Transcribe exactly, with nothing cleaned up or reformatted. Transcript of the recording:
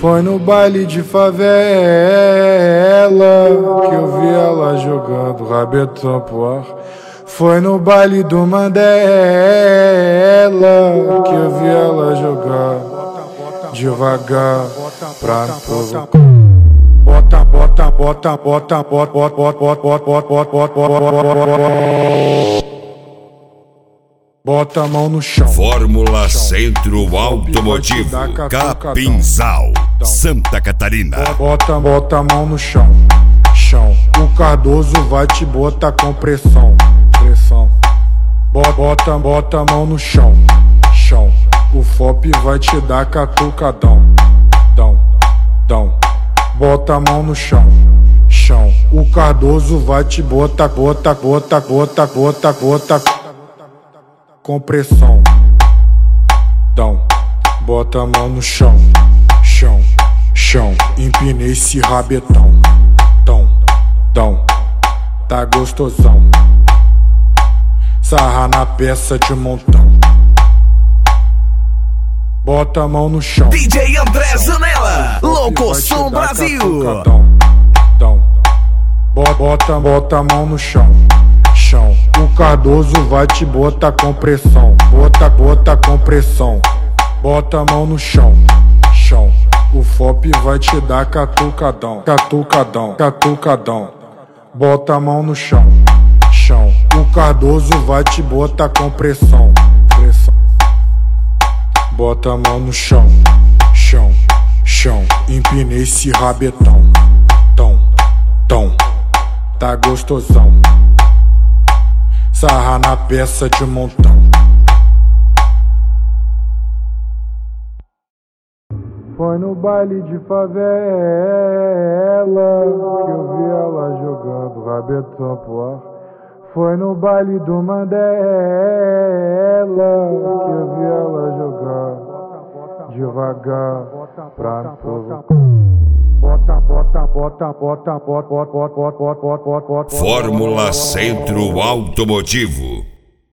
Foi no baile de favela que eu vi ela jogando rabetão pro ar. Foi no baile do Mandela que eu vi ela jogar devagar pra me provocar. Bota, bota, bota, bota, bota, bota, bota, bota, bota, bota, bota. Bota a mão no chão. Fórmula Centro Automotivo, Capinzal, Santa Catarina. Bota, bota a mão no chão, chão. O Cardoso vai te botar com pressão, pressão. Bota, bota, bota a mão no chão, chão. O F O P vai te dar catucadão, dão, dão. Bota a mão no chão, chão. O Cardoso vai te botar, bota, bota, bota, bota, bota. Com pressão, dão, bota a mão no chão, chão, chão. Empinei esse rabetão, tão, dão, tá gostosão. Sarra na peça de montão. Bota a mão no chão. D J André Zanella, Locoção Brasil. Dão, bota, bota a mão no chão, chão. O Cardoso vai te botar com pressão. Bota, bota com pressão. Bota a mão no chão, chão. O F O P vai te dar catucadão, catucadão, catucadão. Bota a mão no chão, chão. O Cardoso vai te botar com pressão, pressão. Bota a mão no chão, chão, chão. Empinei esse rabetão, tão, tão. Tá gostosão. Sarra na peça de montão. Foi no baile de favela que eu vi ela jogando rabetão pro ar. Foi no baile do Mandela que eu vi ela jogar devagar pra me provocar. Bota, bota, bota, bota, bota, bota, bota, bota, bota, bota, bota. Fórmula Centro Automotivo,